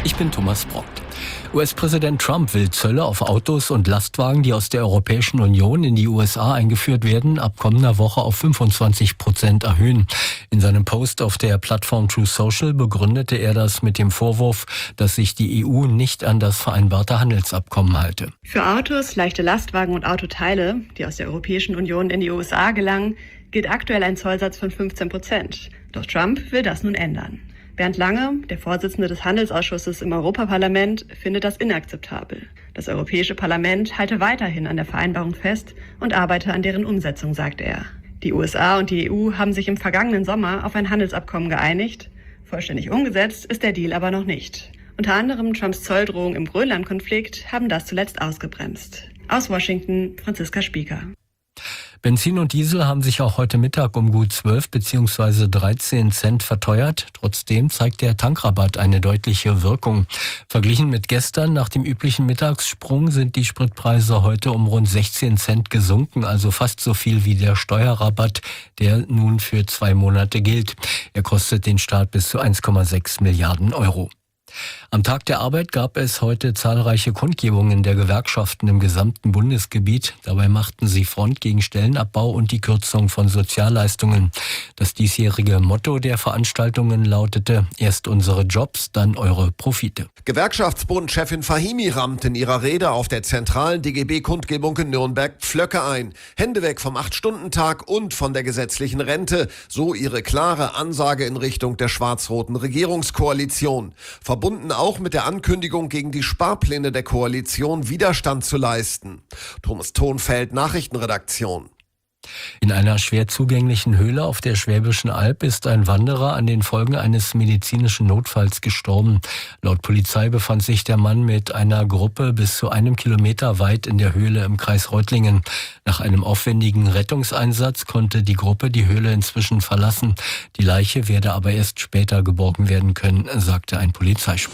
Ich bin Thomas Brockt. US-Präsident Trump will Zölle auf Autos und Lastwagen, die aus der Europäischen Union in die USA eingeführt werden, ab kommender Woche auf 25% erhöhen. In seinem Post auf der Plattform Truth Social begründete er das mit dem Vorwurf, dass sich die EU nicht an das vereinbarte Handelsabkommen halte. Für Autos, leichte Lastwagen und Autoteile, die aus der Europäischen Union in die USA gelangen, gilt aktuell ein Zollsatz von 15%. Doch Trump will das nun ändern. Bernd Lange, der Vorsitzende des Handelsausschusses im Europaparlament, findet das inakzeptabel. Das Europäische Parlament halte weiterhin an der Vereinbarung fest und arbeite an deren Umsetzung, sagt er. Die USA und die EU haben sich im vergangenen Sommer auf ein Handelsabkommen geeinigt. Vollständig umgesetzt ist der Deal aber noch nicht. Unter anderem Trumps Zolldrohungen im Grönland-Konflikt haben das zuletzt ausgebremst. Aus Washington, Franziska Spieker. Benzin und Diesel haben sich auch heute Mittag um gut 12 bzw. 13 Cent verteuert. Trotzdem zeigt der Tankrabatt eine deutliche Wirkung. Verglichen mit gestern nach dem üblichen Mittagssprung sind die Spritpreise heute um rund 16 Cent gesunken, also fast so viel wie der Steuerrabatt, der nun für 2 Monate gilt. Er kostet den Staat bis zu 1,6 Milliarden Euro. Am Tag der Arbeit gab es heute zahlreiche Kundgebungen der Gewerkschaften im gesamten Bundesgebiet. Dabei machten sie Front gegen Stellenabbau und die Kürzung von Sozialleistungen. Das diesjährige Motto der Veranstaltungen lautete: Erst unsere Jobs, dann eure Profite. Gewerkschaftsbundchefin Fahimi rammt in ihrer Rede auf der zentralen DGB-Kundgebung in Nürnberg Pflöcke ein. Hände weg vom 8-Stunden-Tag und von der gesetzlichen Rente. So ihre klare Ansage in Richtung der schwarz-roten Regierungskoalition. Verbunden auch mit der Ankündigung, gegen die Sparpläne der Koalition Widerstand zu leisten. Thomas Thonfeld, Nachrichtenredaktion. In einer schwer zugänglichen Höhle auf der Schwäbischen Alb ist ein Wanderer an den Folgen eines medizinischen Notfalls gestorben. Laut Polizei befand sich der Mann mit einer Gruppe bis zu 1 Kilometer weit in der Höhle im Kreis Reutlingen. Nach einem aufwendigen Rettungseinsatz konnte die Gruppe die Höhle inzwischen verlassen. Die Leiche werde aber erst später geborgen werden können, sagte ein Polizeisprecher.